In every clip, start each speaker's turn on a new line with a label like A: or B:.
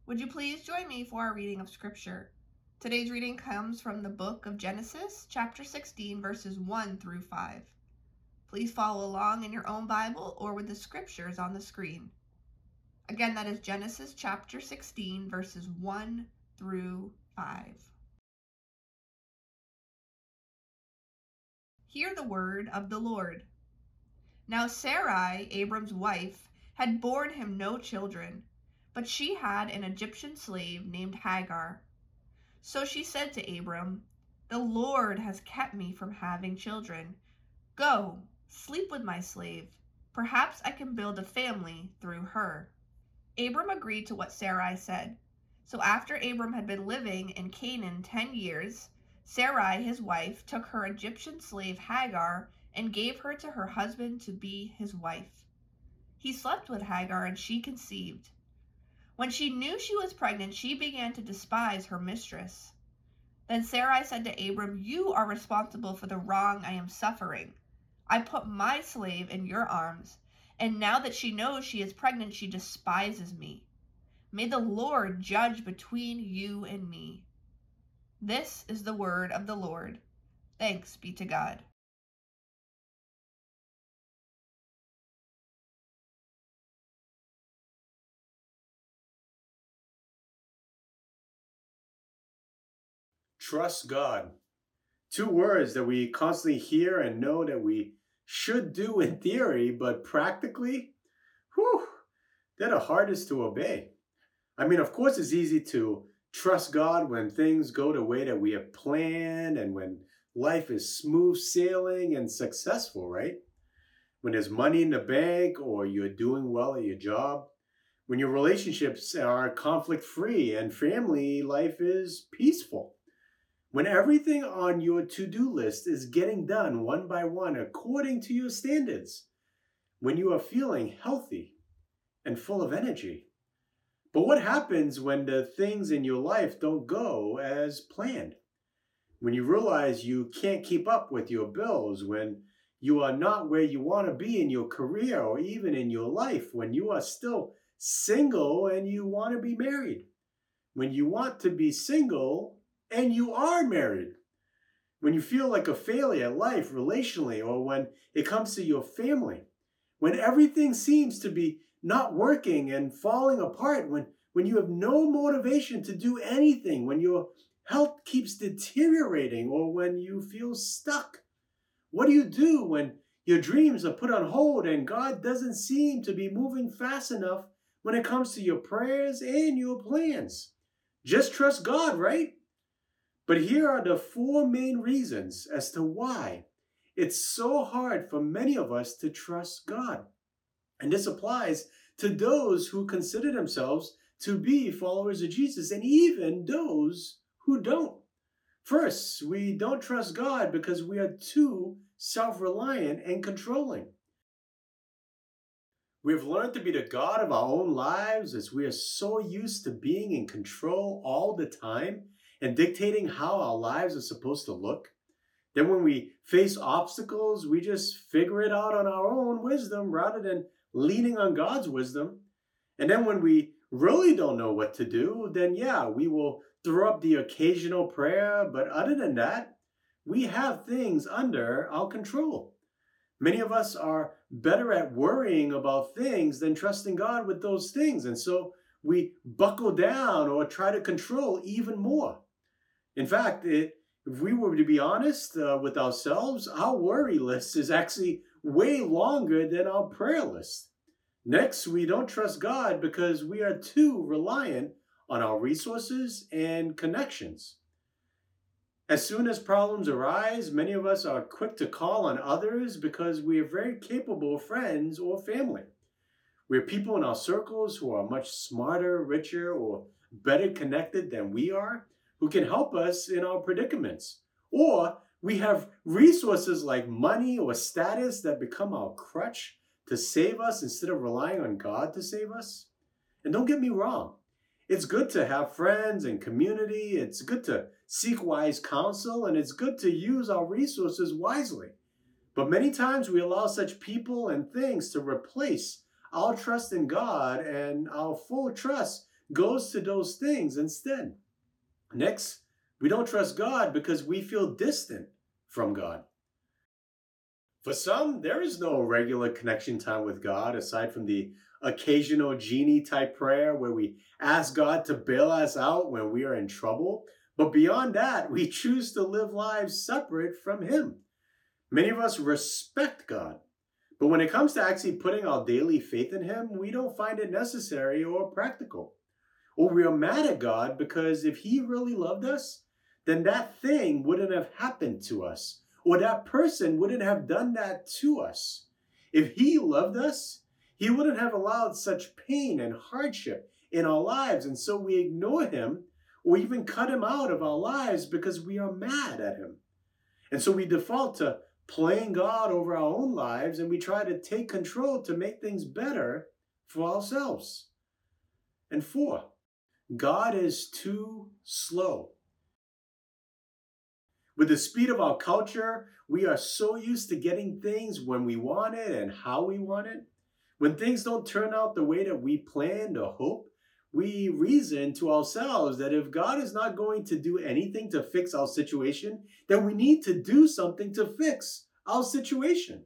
A: Would you please join me for our reading of Scripture? Today's reading comes from the book of Genesis, chapter 16, verses 1 through 5. Please follow along in your own Bible or with the scriptures on the screen. Again, that is Genesis chapter 16, verses 1 through 5. Hear the word of the Lord. Now Sarai, Abram's wife, had borne him no children, but she had an Egyptian slave named Hagar. So she said to Abram, "The Lord has kept me from having children. Go, sleep with my slave. Perhaps I can build a family through her." Abram agreed to what Sarai said. So after Abram had been living in Canaan 10 years, Sarai, his wife, took her Egyptian slave Hagar and gave her to her husband to be his wife. He slept with Hagar and she conceived. When she knew she was pregnant, she began to despise her mistress. Then Sarai said to Abram, "You are responsible for the wrong I am suffering. I put my slave in your arms, and now that she knows she is pregnant, she despises me. May the Lord judge between you and me." This is the word of the Lord. Thanks be to God.
B: Trust God. Two words that we constantly hear and know that we should do in theory, but practically, whew, they're the hardest to obey. I mean, of course, it's easy to trust God when things go the way that we have planned and when life is smooth sailing and successful, right? When there's money in the bank or you're doing well at your job, when your relationships are conflict free and family life is peaceful. When everything on your to-do list is getting done one by one according to your standards, when you are feeling healthy and full of energy. But what happens when the things in your life don't go as planned? When you realize you can't keep up with your bills, when you are not where you want to be in your career or even in your life, when you are still single and you want to be married, when you want to be single and you are married, when you feel like a failure at life relationally, or when it comes to your family, when everything seems to be not working and falling apart, when you have no motivation to do anything, when your health keeps deteriorating, or when you feel stuck. What do you do when your dreams are put on hold and God doesn't seem to be moving fast enough when it comes to your prayers and your plans? Just trust God, right? But here are the four main reasons as to why it's so hard for many of us to trust God. And this applies to those who consider themselves to be followers of Jesus and even those who don't. First, we don't trust God because we are too self-reliant and controlling. We've learned to be the God of our own lives as we are so used to being in control all the time and dictating how our lives are supposed to look. Then when we face obstacles, we just figure it out on our own wisdom rather than leaning on God's wisdom. And then when we really don't know what to do, then yeah, we will throw up the occasional prayer. But other than that, we have things under our control. Many of us are better at worrying about things than trusting God with those things. And so we buckle down or try to control even more. In fact, if we were to be honest with ourselves, our worry list is actually way longer than our prayer list. Next, we don't trust God because we are too reliant on our resources and connections. As soon as problems arise, many of us are quick to call on others because we are very capable friends or family. We have people in our circles who are much smarter, richer, or better connected than we are, who can help us in our predicaments. Or we have resources like money or status that become our crutch to save us instead of relying on God to save us. And don't get me wrong, it's good to have friends and community. It's good to seek wise counsel, and it's good to use our resources wisely. But many times we allow such people and things to replace our trust in God, and our full trust goes to those things instead. Next, we don't trust God because we feel distant from God. For some, there is no regular connection time with God aside from the occasional genie type prayer where we ask God to bail us out when we are in trouble. But beyond that, we choose to live lives separate from Him. Many of us respect God, but when it comes to actually putting our daily faith in Him, we don't find it necessary or practical. Or we are mad at God because if He really loved us, then that thing wouldn't have happened to us, or that person wouldn't have done that to us. If He loved us, He wouldn't have allowed such pain and hardship in our lives, and so we ignore Him or even cut Him out of our lives because we are mad at Him. And so we default to playing God over our own lives, and we try to take control to make things better for ourselves. And 4, God is too slow. With the speed of our culture, we are so used to getting things when we want it and how we want it. When things don't turn out the way that we planned or hoped, we reason to ourselves that if God is not going to do anything to fix our situation, then we need to do something to fix our situation.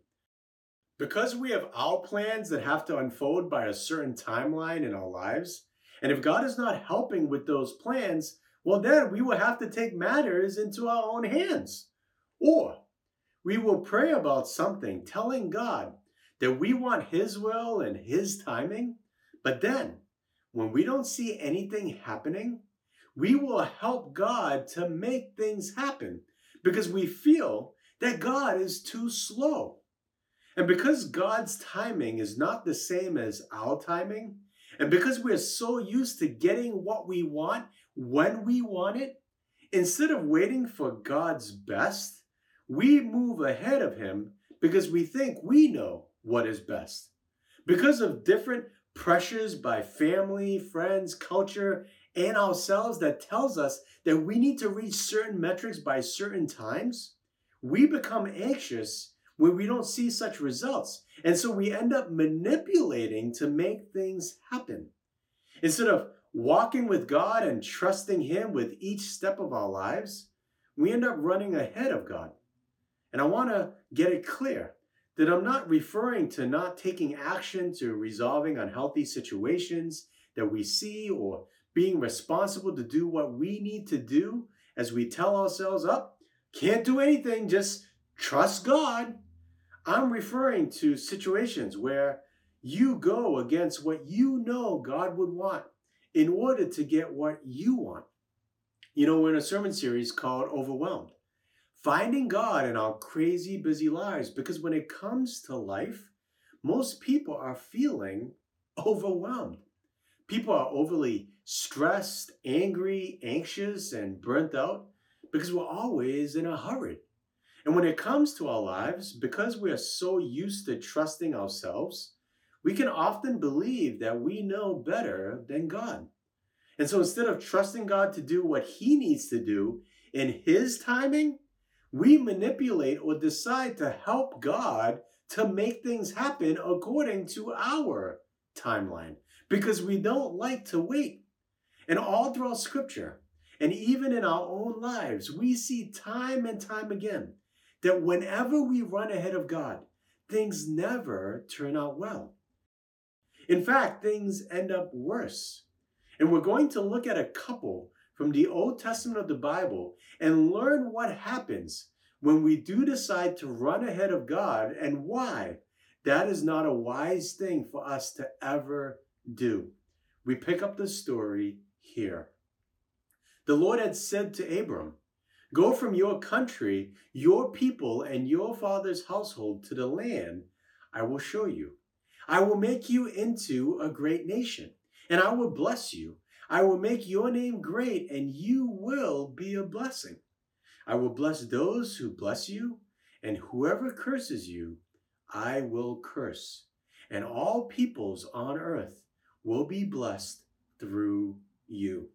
B: Because we have our plans that have to unfold by a certain timeline in our lives, and if God is not helping with those plans, well, then we will have to take matters into our own hands. Or we will pray about something, telling God that we want His will and His timing, but then when we don't see anything happening, we will help God to make things happen because we feel that God is too slow. And because God's timing is not the same as our timing, and because we're so used to getting what we want when we want it, instead of waiting for God's best, we move ahead of Him because we think we know what is best. Because of different pressures by family, friends, culture, and ourselves that tells us that we need to reach certain metrics by certain times, we become anxious when we don't see such results. And so we end up manipulating to make things happen. Instead of walking with God and trusting Him with each step of our lives, we end up running ahead of God. And I want to get it clear that I'm not referring to not taking action to resolving unhealthy situations that we see or being responsible to do what we need to do as we tell ourselves, can't do anything, just trust God. I'm referring to situations where you go against what you know God would want in order to get what you want. We're in a sermon series called Overwhelmed. Finding God in our crazy busy lives, because when it comes to life, most people are feeling overwhelmed. People are overly stressed, angry, anxious, and burnt out because we're always in a hurry. And when it comes to our lives, because we are so used to trusting ourselves, we can often believe that we know better than God. And so instead of trusting God to do what He needs to do in His timing, we manipulate or decide to help God to make things happen according to our timeline because we don't like to wait. And all throughout Scripture, and even in our own lives, we see time and time again that whenever we run ahead of God, things never turn out well. In fact, things end up worse. And we're going to look at a couple from the Old Testament of the Bible and learn what happens when we do decide to run ahead of God and why that is not a wise thing for us to ever do. We pick up the story here. The Lord had said to Abram, "Go from your country, your people, and your father's household to the land I will show you. I will make you into a great nation, and I will bless you. I will make your name great, and you will be a blessing. I will bless those who bless you, and whoever curses you, I will curse. And all peoples on earth will be blessed through you."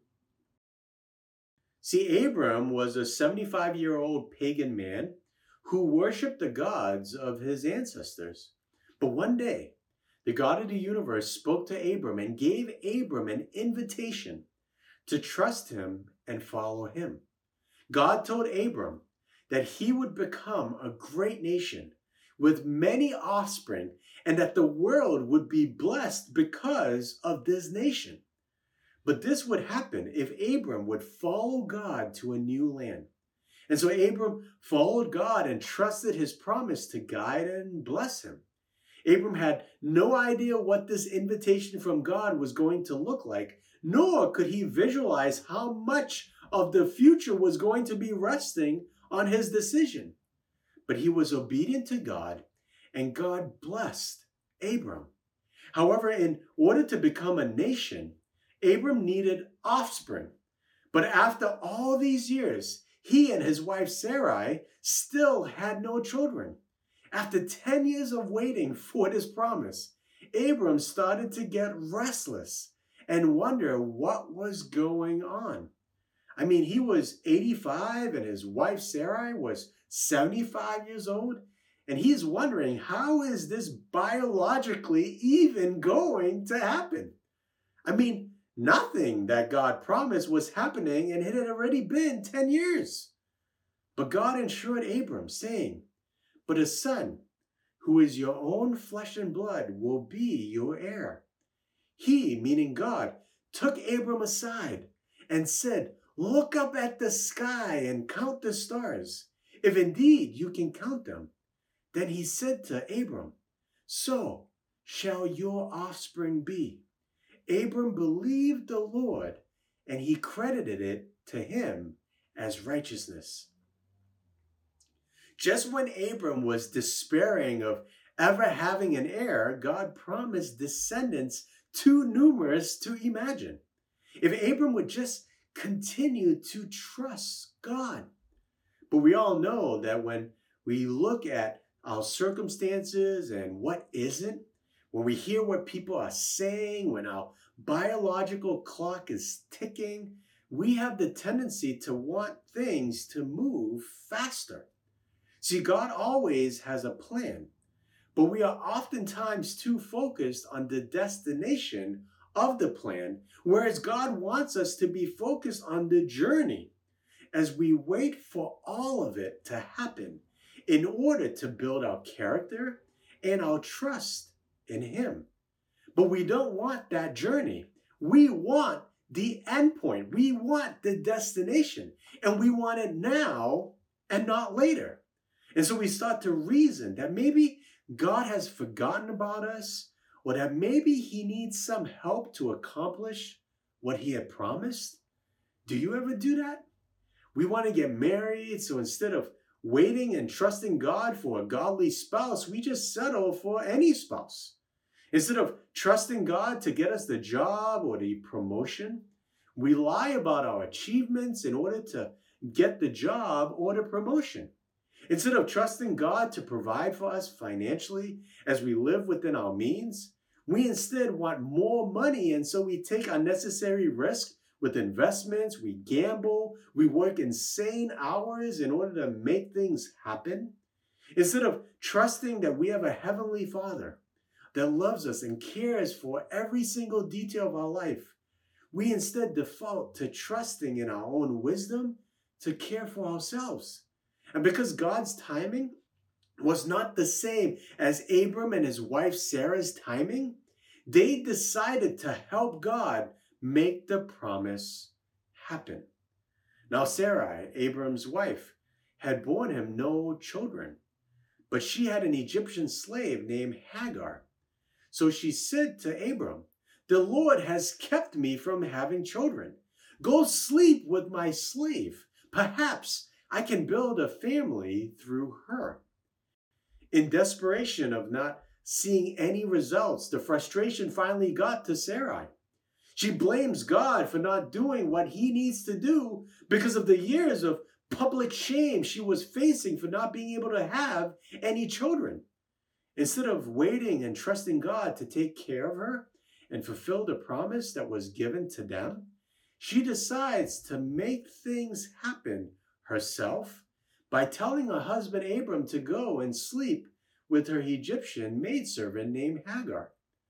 B: See, Abram was a 75-year-old pagan man who worshiped the gods of his ancestors. But one day, the God of the universe spoke to Abram and gave Abram an invitation to trust him and follow him. God told Abram that he would become a great nation with many offspring and that the world would be blessed because of this nation. But this would happen if Abram would follow God to a new land. And so Abram followed God and trusted his promise to guide and bless him. Abram had no idea what this invitation from God was going to look like, nor could he visualize how much of the future was going to be resting on his decision. But he was obedient to God, and God blessed Abram. However, in order to become a nation, Abram needed offspring. But after all these years, he and his wife Sarai still had no children. After 10 years of waiting for this promise, Abram started to get restless and wonder what was going on. I mean, he was 85 and his wife Sarai was 75 years old. And he's wondering, how is this biologically even going to happen? I mean, nothing that God promised was happening, and it had already been 10 years. But God assured Abram, saying, "But a son, who is your own flesh and blood, will be your heir." He, meaning God, took Abram aside and said, "Look up at the sky and count the stars, if indeed you can count them." Then he said to Abram, "So shall your offspring be." Abram believed the Lord, and he credited it to him as righteousness. Just when Abram was despairing of ever having an heir, God promised descendants too numerous to imagine. If Abram would just continue to trust God. But we all know that when we look at our circumstances and what isn't, when we hear what people are saying, when our biological clock is ticking, we have the tendency to want things to move faster. See, God always has a plan, but we are oftentimes too focused on the destination of the plan, whereas God wants us to be focused on the journey as we wait for all of it to happen in order to build our character and our trust in Him. But we don't want that journey. We want the end point. We want the destination, and we want it now and not later. And so we start to reason that maybe God has forgotten about us, or that maybe He needs some help to accomplish what He had promised. Do you ever do that? We want to get married, so instead of waiting and trusting God for a godly spouse, we just settle for any spouse. Instead of trusting God to get us the job or the promotion, we lie about our achievements in order to get the job or the promotion. Instead of trusting God to provide for us financially as we live within our means, we instead want more money, and so we take unnecessary risk with investments, we gamble, we work insane hours in order to make things happen. Instead of trusting that we have a heavenly Father that loves us and cares for every single detail of our life, we instead default to trusting in our own wisdom to care for ourselves. And because God's timing was not the same as Abram and his wife Sarah's timing, they decided to help God make the promise happen. Now Sarai, Abram's wife, had borne him no children, but she had an Egyptian slave named Hagar. So she said to Abram, "The Lord has kept me from having children. Go sleep with my slave. Perhaps I can build a family through her." In desperation of not seeing any results, the frustration finally got to Sarai. She blames God for not doing what He needs to do because of the years of public shame she was facing for not being able to have any children. Instead of waiting and trusting God to take care of her and fulfill the promise that was given to them, she decides to make things happen herself by telling her husband Abram to go and sleep with her Egyptian maidservant named Hagar.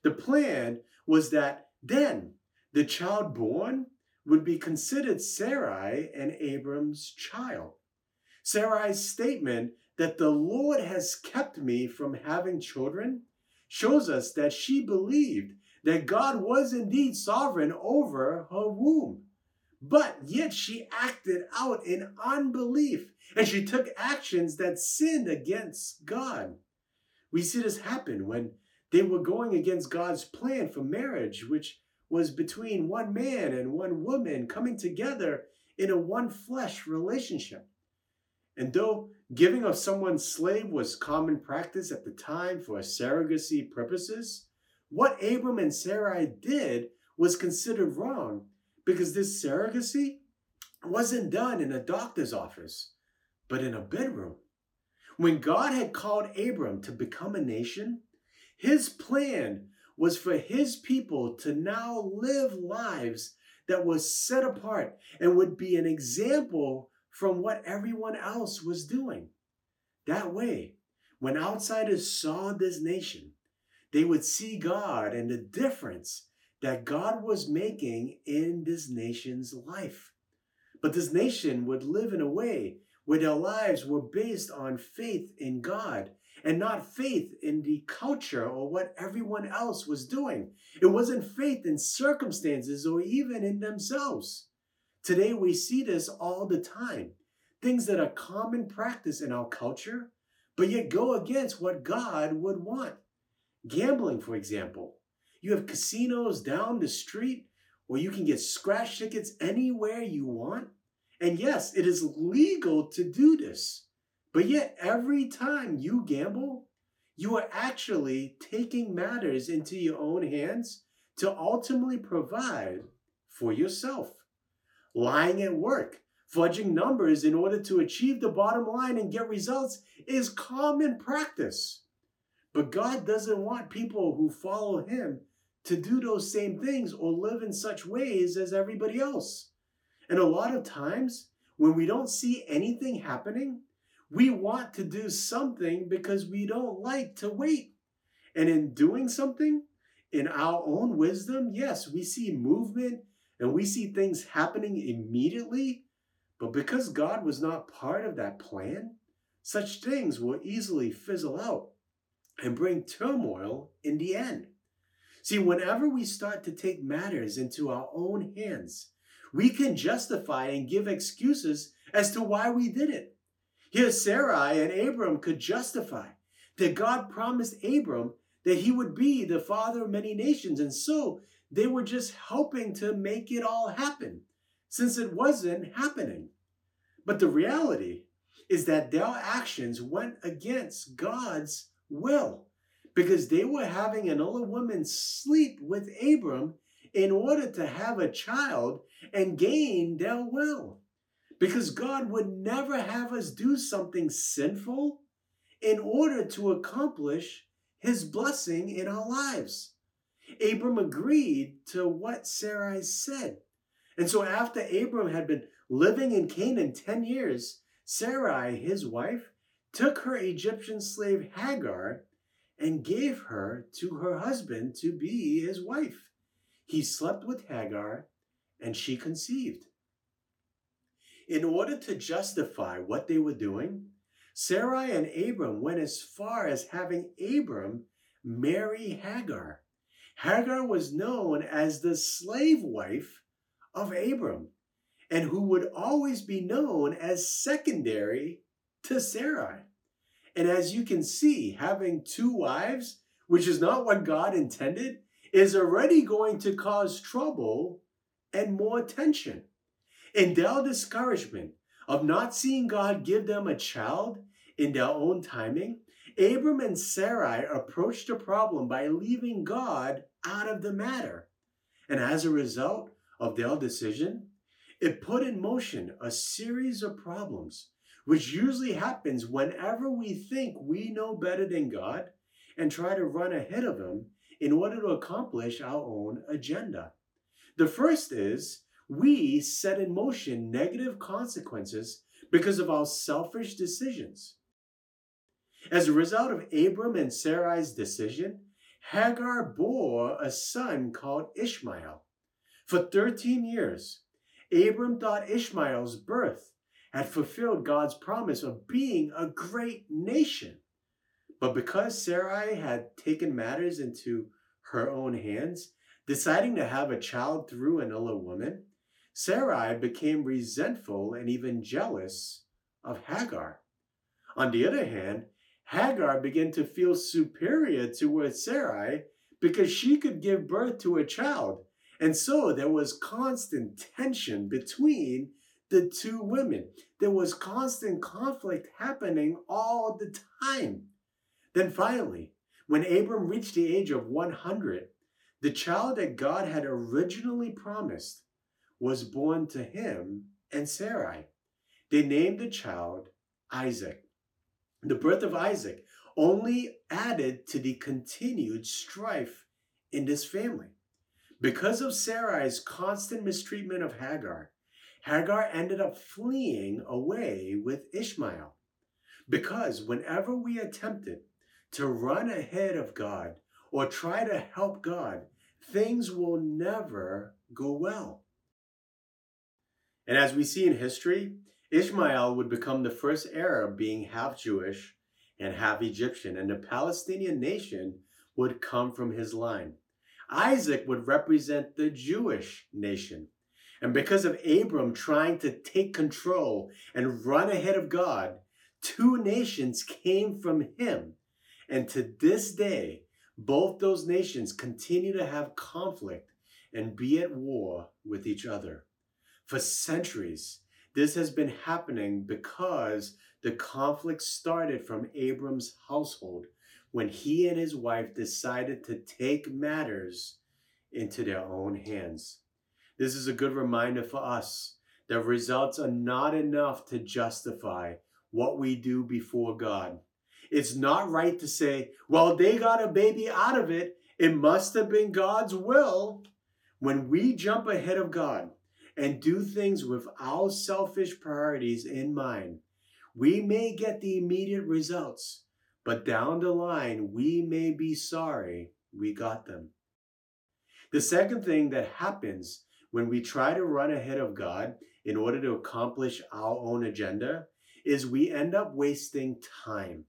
B: The plan was that then the child born would be considered Sarai and Abram's child. Sarai's statement that the Lord has kept me from having children shows us that she believed that God was indeed sovereign over her womb. But yet she acted out in unbelief, and she took actions that sinned against God. We see this happen when they were going against God's plan for marriage, which was between one man and one woman coming together in a one flesh relationship. And though giving of someone's slave was common practice at the time for surrogacy purposes, what Abram and Sarai did was considered wrong because this surrogacy wasn't done in a doctor's office, but in a bedroom. When God had called Abram to become a nation, his plan was for his people to now live lives that were set apart and would be an example from what everyone else was doing. That way, when outsiders saw this nation, they would see God and the difference that God was making in this nation's life. But this nation would live in a way where their lives were based on faith in God and not faith in the culture or what everyone else was doing. It wasn't faith in circumstances or even in themselves. Today we see this all the time. Things that are common practice in our culture, but yet go against what God would want. Gambling, for example. You have casinos down the street where you can get scratch tickets anywhere you want. And yes, it is legal to do this. But yet every time you gamble, you are actually taking matters into your own hands to ultimately provide for yourself. Lying at work, fudging numbers in order to achieve the bottom line and get results is common practice. But God doesn't want people who follow him to do those same things or live in such ways as everybody else. And a lot of times, when we don't see anything happening, we want to do something because we don't like to wait. And in doing something, in our own wisdom, yes, we see movement and we see things happening immediately. But because God was not part of that plan, such things will easily fizzle out and bring turmoil in the end. See, whenever we start to take matters into our own hands, we can justify and give excuses as to why we did it. Here, Sarai and Abram could justify that God promised Abram that he would be the father of many nations, and so they were just hoping to make it all happen, since it wasn't happening. But the reality is that their actions went against God's will, because they were having another woman sleep with Abram in order to have a child and gain their will. Because God would never have us do something sinful in order to accomplish his blessing in our lives. Abram agreed to what Sarai said. And so after Abram had been living in Canaan 10 years, Sarai, his wife, took her Egyptian slave Hagar and gave her to her husband to be his wife. He slept with Hagar and she conceived. In order to justify what they were doing, Sarai and Abram went as far as having Abram marry Hagar. Hagar was known as the slave wife of Abram, and who would always be known as secondary to Sarai. And as you can see, having two wives, which is not what God intended, is already going to cause trouble and more tension. In their discouragement of not seeing God give them a child in their own timing, Abram and Sarai approached the problem by leaving God out of the matter. And as a result of their decision, it put in motion a series of problems, which usually happens whenever we think we know better than God and try to run ahead of him in order to accomplish our own agenda. The first is we set in motion negative consequences because of our selfish decisions. As a result of Abram and Sarai's decision, Hagar bore a son called Ishmael. For 13 years, Abram thought Ishmael's birth had fulfilled God's promise of being a great nation. But because Sarai had taken matters into her own hands, deciding to have a child through another woman, Sarai became resentful and even jealous of Hagar. On the other hand, Hagar began to feel superior towards Sarai because she could give birth to a child. And so there was constant tension between the two women. There was constant conflict happening all the time. Then finally, when Abram reached the age of 100, the child that God had originally promised was born to him and Sarai. They named the child Isaac. The birth of Isaac only added to the continued strife in this family. Because of Sarai's constant mistreatment of Hagar, Hagar ended up fleeing away with Ishmael. Because whenever we attempted to run ahead of God or try to help God, things will never go well. And as we see in history, Ishmael would become the first Arab being half Jewish and half Egyptian, and the Palestinian nation would come from his line. Isaac would represent the Jewish nation. And because of Abram trying to take control and run ahead of God, two nations came from him. And to this day, both those nations continue to have conflict and be at war with each other. For centuries, this has been happening because the conflict started from Abram's household when he and his wife decided to take matters into their own hands. This is a good reminder for us that results are not enough to justify what we do before God. It's not right to say, well, they got a baby out of it. It must have been God's will. When we jump ahead of God and do things with our selfish priorities in mind, we may get the immediate results, but down the line, we may be sorry we got them. The second thing that happens when we try to run ahead of God in order to accomplish our own agenda is we end up wasting time.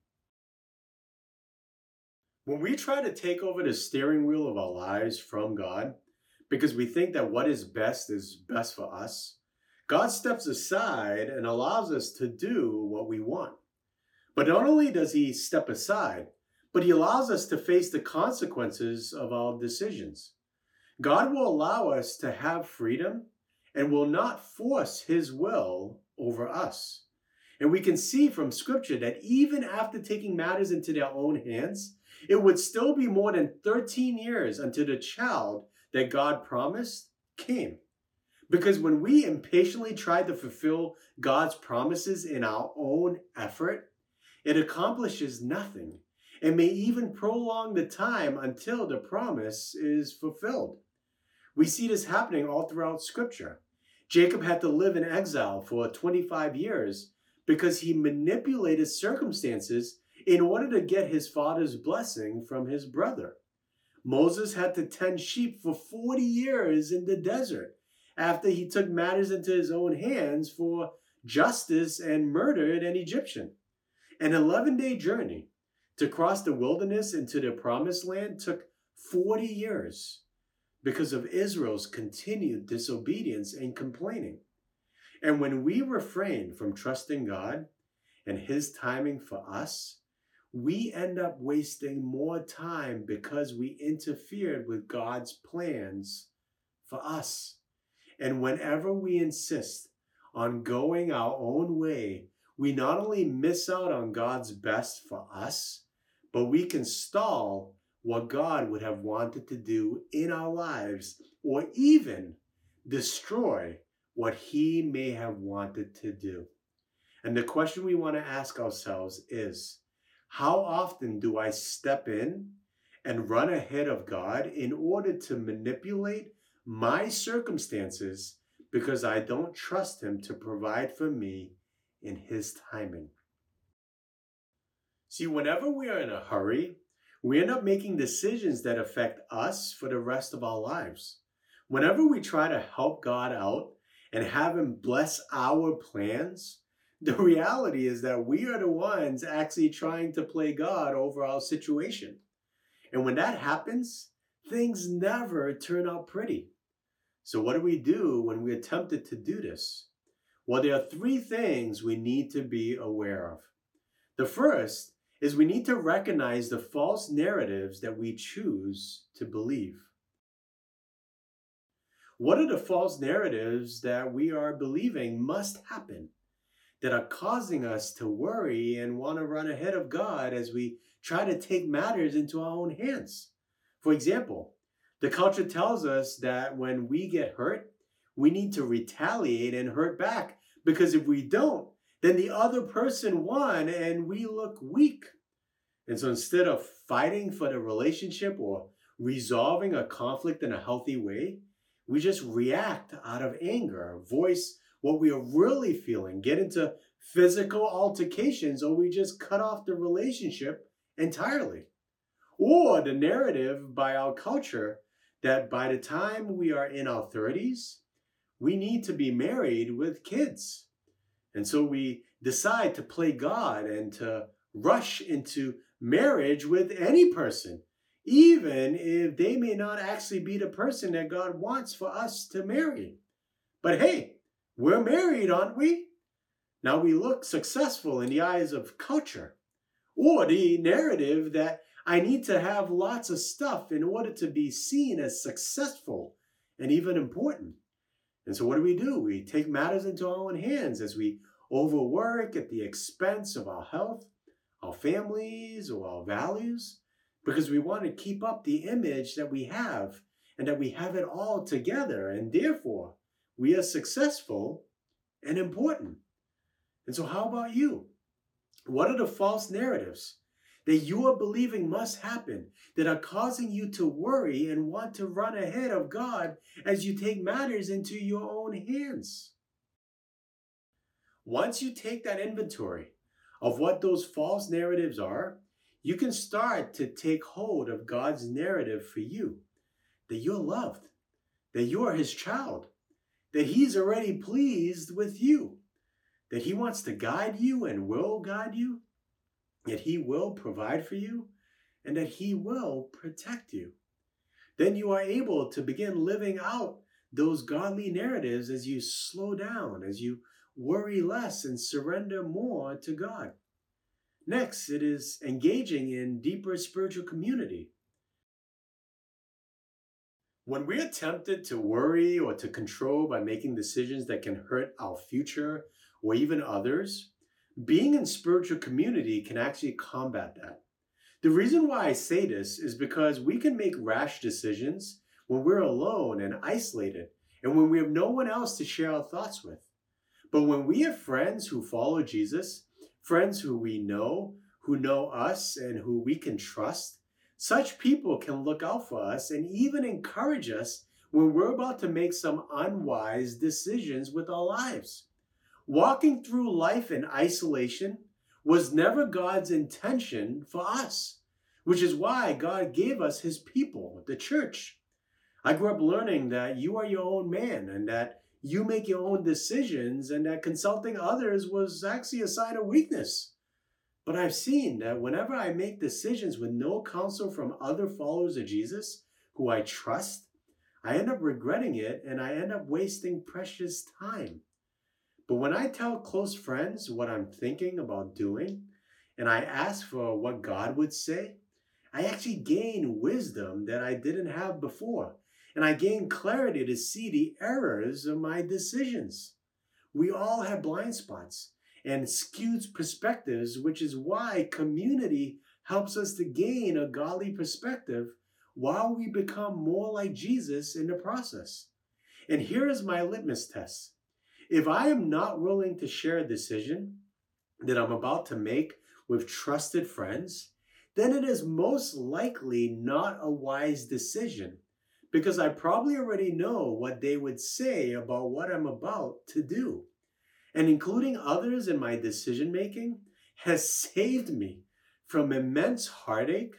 B: When we try to take over the steering wheel of our lives from God, because we think that what is best for us, God steps aside and allows us to do what we want. But not only does he step aside, but he allows us to face the consequences of our decisions. God will allow us to have freedom and will not force his will over us. And we can see from scripture that even after taking matters into their own hands, it would still be more than 13 years until the child that God promised came. Because when we impatiently try to fulfill God's promises in our own effort, it accomplishes nothing and may even prolong the time until the promise is fulfilled. We see this happening all throughout Scripture. Jacob had to live in exile for 25 years because he manipulated circumstances in order to get his father's blessing from his brother. Moses had to tend sheep for 40 years in the desert after he took matters into his own hands for justice and murdered an Egyptian. An 11-day journey to cross the wilderness into the promised land took 40 years because of Israel's continued disobedience and complaining. And when we refrain from trusting God and his timing for us, we end up wasting more time because we interfered with God's plans for us. And whenever we insist on going our own way, we not only miss out on God's best for us, but we can stall what God would have wanted to do in our lives, or even destroy what he may have wanted to do. And the question we want to ask ourselves is, how often do I step in and run ahead of God in order to manipulate my circumstances because I don't trust him to provide for me in his timing? See, whenever we are in a hurry, We end up making decisions that affect us for the rest of our lives. Whenever we try to help God out and have Him bless our plans, the reality is that we are the ones actually trying to play God over our situation. And when that happens, things never turn out pretty. So what do we do when we attempted to do this? Well, there are three things we need to be aware of. The first is we need to recognize the false narratives that we choose to believe. What are the false narratives that we are believing must happen that are causing us to worry and want to run ahead of God as we try to take matters into our own hands? For example, the culture tells us that when we get hurt, we need to retaliate and hurt back, because if we don't, then the other person won and we look weak. And so instead of fighting for the relationship or resolving a conflict in a healthy way, we just react out of anger, voice what we are really feeling, get into physical altercations, or we just cut off the relationship entirely. Or the narrative by our culture that by the time we are in our 30s, we need to be married with kids. And so we decide to play God and to rush into marriage with any person, even if they may not actually be the person that God wants for us to marry. But hey, we're married, aren't we? Now we look successful in the eyes of culture. Or the narrative that I need to have lots of stuff in order to be seen as successful and even important. And so what do? We take matters into our own hands as we overwork at the expense of our health, our families, or our values, because we want to keep up the image that we have and that we have it all together, and therefore we are successful and important. And so how about you? What are the false narratives that you are believing must happen that are causing you to worry and want to run ahead of God as you take matters into your own hands? Once you take that inventory of what those false narratives are, you can start to take hold of God's narrative for you, that you're loved, that you are His child, that He's already pleased with you, that He wants to guide you and will guide you, that He will provide for you, and that He will protect you. Then you are able to begin living out those godly narratives as you slow down, as you worry less and surrender more to God. Next, it is engaging in deeper spiritual community. When we are tempted to worry or to control by making decisions that can hurt our future or even others, being in spiritual community can actually combat that. The reason why I say this is because we can make rash decisions when we're alone and isolated and when we have no one else to share our thoughts with. But when we have friends who follow Jesus, friends who we know, who know us and who we can trust, such people can look out for us and even encourage us when we're about to make some unwise decisions with our lives. Walking through life in isolation was never God's intention for us, which is why God gave us His people, the church. I grew up learning that you are your own man and that you make your own decisions and that consulting others was actually a sign of weakness. But I've seen that whenever I make decisions with no counsel from other followers of Jesus who I trust, I end up regretting it and I end up wasting precious time. But when I tell close friends what I'm thinking about doing, and I ask for what God would say, I actually gain wisdom that I didn't have before. And I gain clarity to see the errors of my decisions. We all have blind spots and skewed perspectives, which is why community helps us to gain a godly perspective while we become more like Jesus in the process. And here is my litmus test. If I am not willing to share a decision that I'm about to make with trusted friends, then it is most likely not a wise decision, because I probably already know what they would say about what I'm about to do. And including others in my decision making has saved me from immense heartache,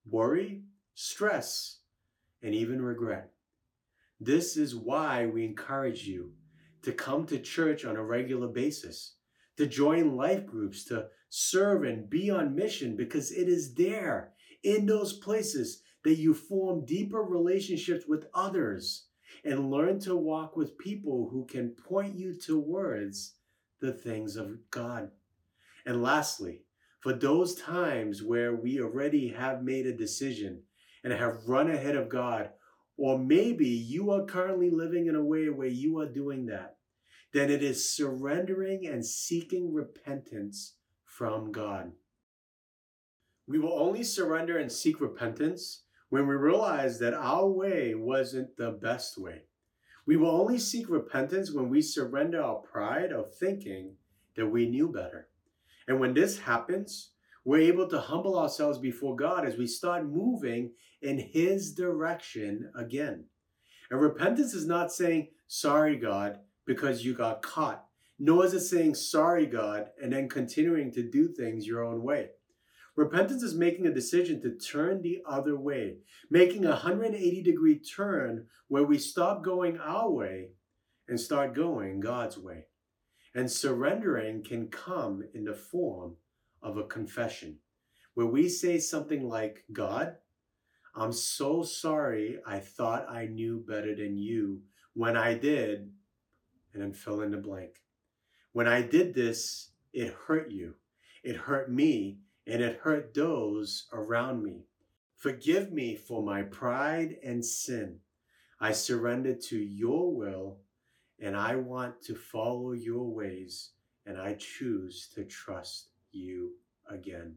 B: worry, stress, and even regret. This is why we encourage you to come to church on a regular basis, to join life groups, to serve and be on mission, because it is there, in those places, that you form deeper relationships with others and learn to walk with people who can point you towards the things of God. And lastly, for those times where we already have made a decision and have run ahead of God, or maybe you are currently living in a way where you are doing that, then it is surrendering and seeking repentance from God. We will only surrender and seek repentance when we realize that our way wasn't the best way. We will only seek repentance when we surrender our pride of thinking that we knew better. And when this happens, we're able to humble ourselves before God as we start moving in His direction again. And repentance is not saying, sorry, God, because you got caught. Nor is it saying, sorry, God, and then continuing to do things your own way. Repentance is making a decision to turn the other way, making a 180-degree turn where we stop going our way and start going God's way. And surrendering can come in the form of a confession, where we say something like, God, I'm so sorry I thought I knew better than you when I did, and then fill in the blank. When I did this, it hurt you, it hurt me, and it hurt those around me. Forgive me for my pride and sin. I surrender to your will, and I want to follow your ways, and I choose to trust you again.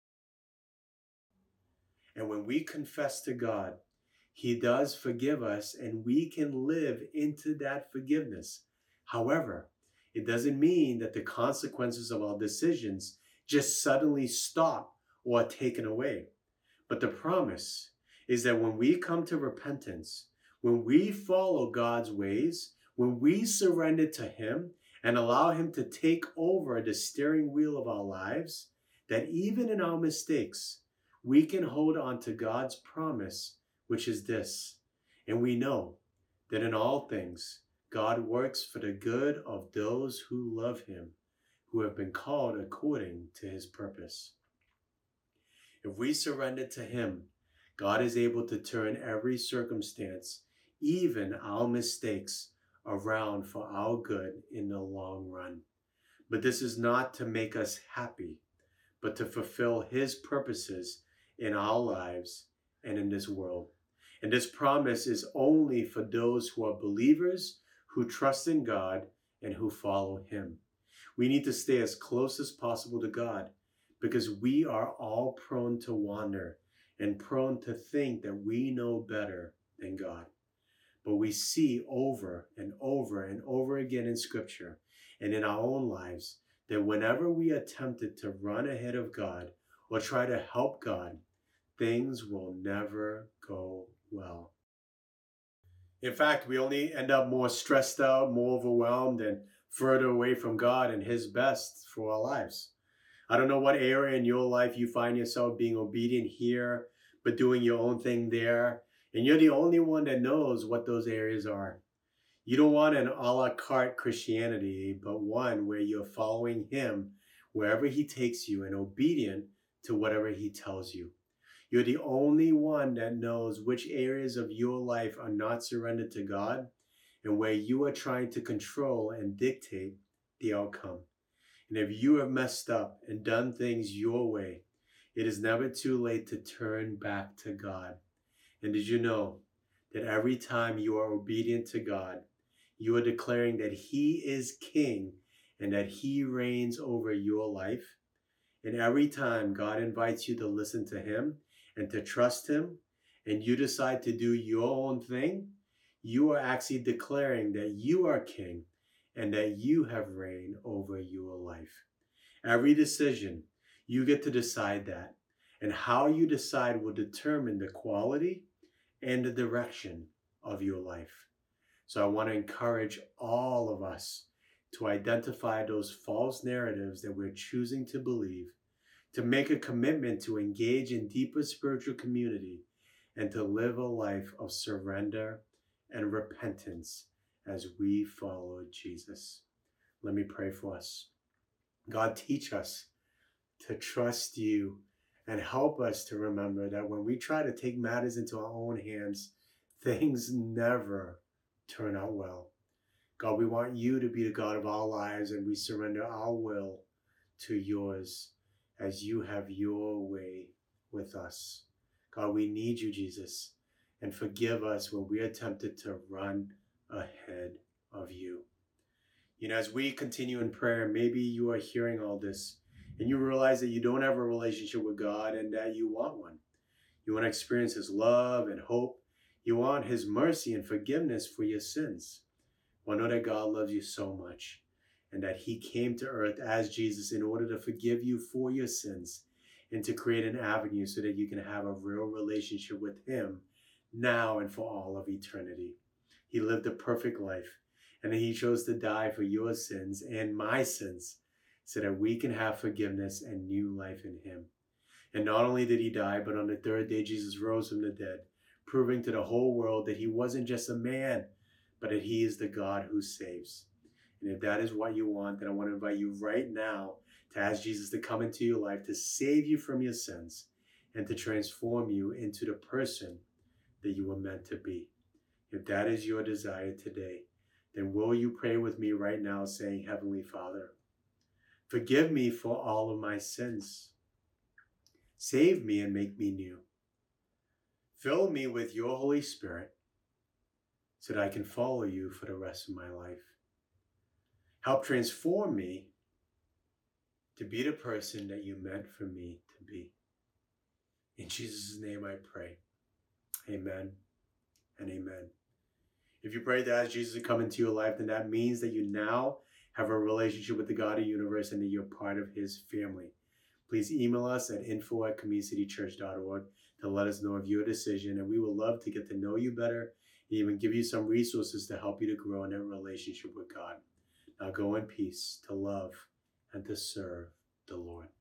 B: And when we confess to God, He does forgive us, and we can live into that forgiveness. However, it doesn't mean that the consequences of our decisions just suddenly stop or are taken away. But the promise is that when we come to repentance, when we follow God's ways, when we surrender to Him and allow Him to take over the steering wheel of our lives, that even in our mistakes, we can hold on to God's promise, which is this. And we know that in all things, God works for the good of those who love Him, who have been called according to His purpose. If we surrender to Him, God is able to turn every circumstance, even our mistakes, around for our good in the long run. But this is not to make us happy, but to fulfill His purposes in our lives and in this world. And this promise is only for those who are believers, who trust in God, and who follow Him. We need to stay as close as possible to God, because we are all prone to wander and prone to think that we know better than God. But we see over and over and over again in Scripture and in our own lives that whenever we are tempted to run ahead of God or try to help God, things will never go well. In fact, we only end up more stressed out, more overwhelmed, and further away from God and His best for our lives. I don't know what area in your life you find yourself being obedient here, but doing your own thing there. And you're the only one that knows what those areas are. You don't want an a la carte Christianity, but one where you're following Him wherever He takes you and obedient to whatever He tells you. You're the only one that knows which areas of your life are not surrendered to God and where you are trying to control and dictate the outcome. And if you have messed up and done things your way, it is never too late to turn back to God. And did you know that every time you are obedient to God, you are declaring that He is King and that He reigns over your life? And every time God invites you to listen to Him and to trust Him, and you decide to do your own thing, you are actually declaring that you are King and that you have reign over your life. Every decision, you get to decide that. And how you decide will determine the quality and the direction of your life. So I want to encourage all of us to identify those false narratives that we're choosing to believe, to make a commitment to engage in deeper spiritual community, and to live a life of surrender and repentance as we follow Jesus. Let me pray for us. God, teach us to trust you and help us to remember that when we try to take matters into our own hands, things never turn out well. God, we want you to be the God of our lives, and we surrender our will to yours as you have your way with us. God, we need you, Jesus, and forgive us when we are tempted to run ahead of you. As we continue in prayer, maybe you are hearing all this and you realize that you don't have a relationship with God and that you want one. You want to experience his love and hope. You want his mercy and forgiveness for your sins. Well, know that God loves you so much and that he came to earth as Jesus in order to forgive you for your sins and to create an avenue so that you can have a real relationship with him now and for all of eternity. He lived a perfect life, and he chose to die for your sins and my sins so that we can have forgiveness and new life in him. And not only did he die, but on the third day, Jesus rose from the dead, proving to the whole world that he wasn't just a man, but that he is the God who saves. And if that is what you want, then I want to invite you right now to ask Jesus to come into your life, to save you from your sins, and to transform you into the person that you were meant to be. If that is your desire today, then will you pray with me right now saying, Heavenly Father, forgive me for all of my sins. Save me and make me new. Fill me with your Holy Spirit so that I can follow you for the rest of my life. Help transform me to be the person that you meant for me to be. In Jesus' name I pray. Amen and amen. If you pray to ask Jesus to come into your life, then that means that you now have a relationship with the God of the universe and that you're part of his family. Please email us at info@communitychurch.org to let us know of your decision, and we would love to get to know you better and even give you some resources to help you to grow in that relationship with God. Now go in peace to love and to serve the Lord.